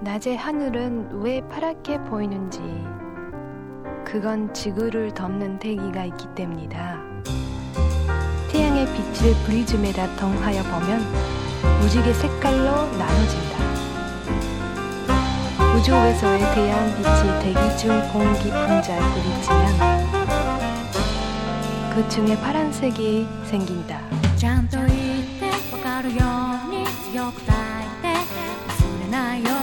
낮의 하늘은 왜 파랗게 보이는지 그건 지구를 덮는 대기가 있기 때문이다. 태양의 빛을 프리즘에다 통하여 보면 무지개 색깔로 나눠진다. 우주에서의 태양 빛이 대기 중 공기 분자에 부딪히면 그 중에 파란색이 생긴다. ちゃんと言ってわかるように強く抱いて忘れないよ